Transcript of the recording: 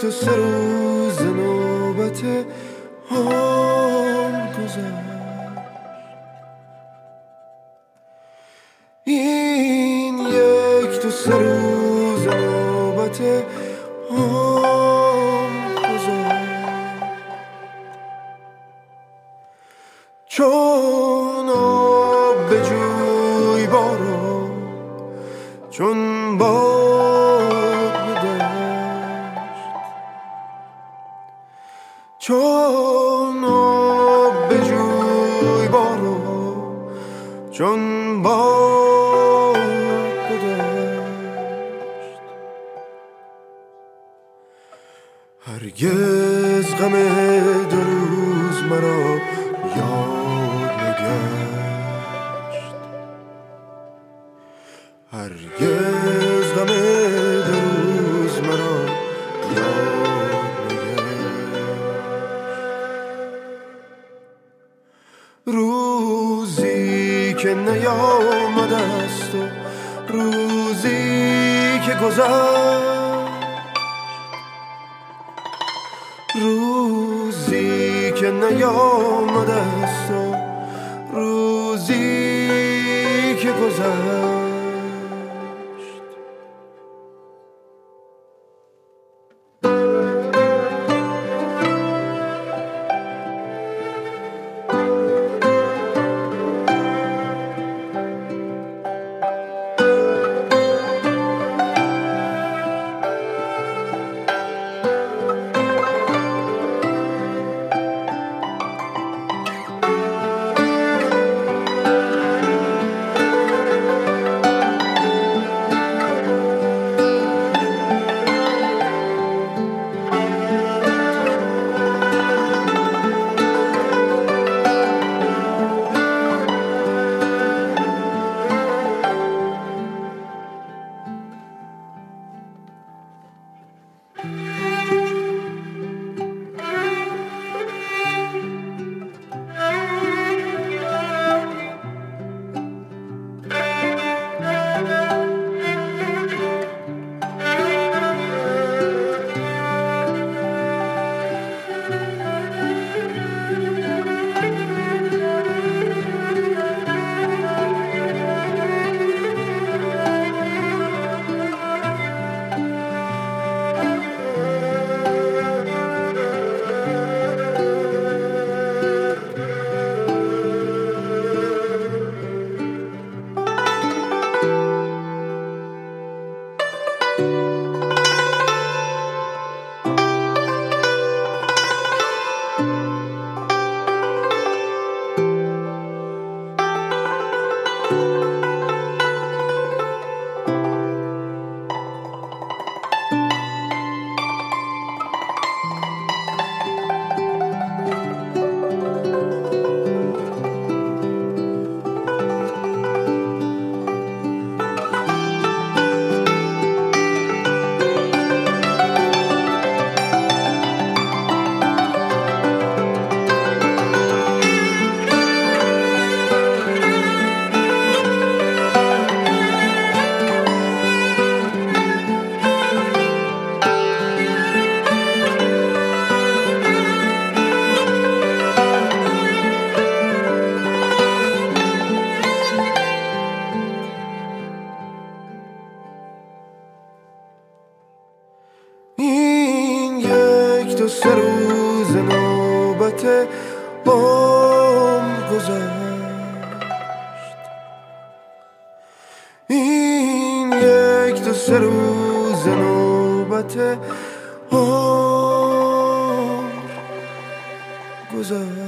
دو سه روز نوبت هم گذشت. این یک دو سه روز نوبت هم گذشت. چون آب به جوی بارو، چون باد به دشت، چون آب به جوی بارو، چون باد به دشت. هرگز غم دو روز مرا یاد نگشت، هرگز غم دو روز مرا یاد نگشت. روزی که نیامده است و روزی که گذشت، روزی که نیامده است و روزی که گذشت. این یک دو سه روز نوبت هم گذشت. این یک دو سه روز نوبت هم گذشت.